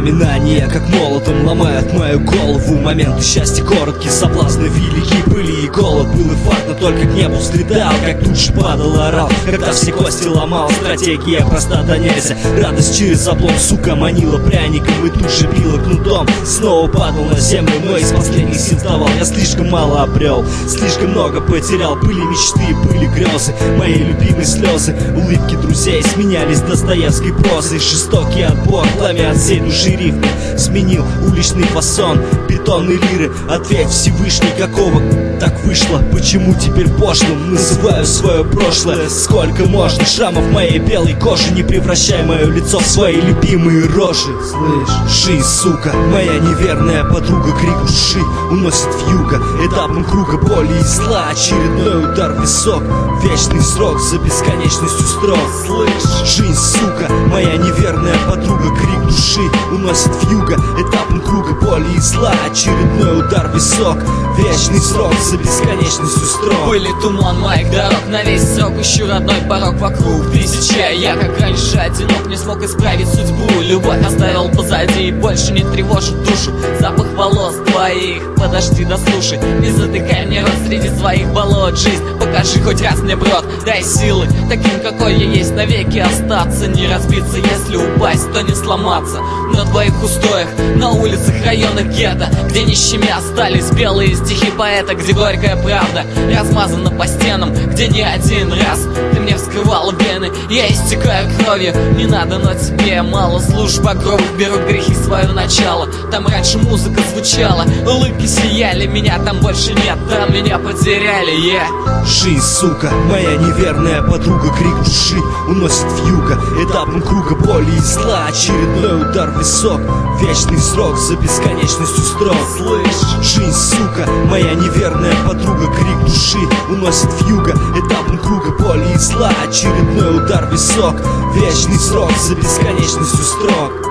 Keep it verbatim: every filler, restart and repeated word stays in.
Воспоминания, как молотом, ломают мою голову. Моменты счастья короткие, соблазны велики. Пыли и голод, был и факт, но только к небу взлетал. Как тут же падал, орал, когда все кости ломал. Стратегия проста да нельзя. Радость через облом, сука, манила пряником и тут же била кнутом. Снова падал на землю, но из последних сил вставал. Я слишком мало обрел, слишком много потерял. Были мечты, были грезы, мои любимые слезы. Улыбки друзей сменялись Достоевской прозой. Жестокий отбор, пламя от всей души рифмы сменил уличный фасон, бетонные лиры. Ответь, Всевышний, какого так вышло? Почему теперь пошлым называю свое прошлое? Сколько можно шрамов в моей белой коже? Не превращай мое лицо в свои любимые рожи. Слышь, жизнь, сука, моя неверная подруга. Крик души уносит вьюга этапом круга боли и зла. Очередной удар в висок, вечный срок за бесконечностью строк. Слышь, жизнь, сука, моя неверная подруга. Крик души уносит вьюга этапом круга боли и зла. Очередной удар в висок, вечный срок за бесконечностью строк. Были туман моих дорог, на весь срок ищу родной порог вокруг тысяча. Я как раньше одинок, не смог исправить судьбу. Любовь оставил позади и больше не тревожит душу. Запах волос твоих, подожди, дослушай. Не затыкай мне рот среди своих болот. Жизнь, покажи хоть раз мне брод, дай силы, таким какой я есть, навеки остаться. Не разбиться, если упасть, то не сломаться. На твоих устоях, на улицах района гетто, где нищими остались белые стихи поэта, где горькая правда размазана по стенам, где не один раз ты мне вскрывала вены. Я истекаю кровью, не надо, но тебе мало. Служб багровых берут грехи свое начало. Там раньше музыка звучала, улыбки сияли, меня там больше нет, там меня потеряли, я yeah. Жизнь, сука, моя неверная подруга. Крик души уносит вьюга этапом круга боли и зла. Очередной удар в висок, вечный срок за бесконечностью строк. Слышь, жизнь, сука, моя неверная подруга. Крик души уносит вьюга этапом круга боли и зла. Очередной удар в висок, вечный срок за бесконечностью строк.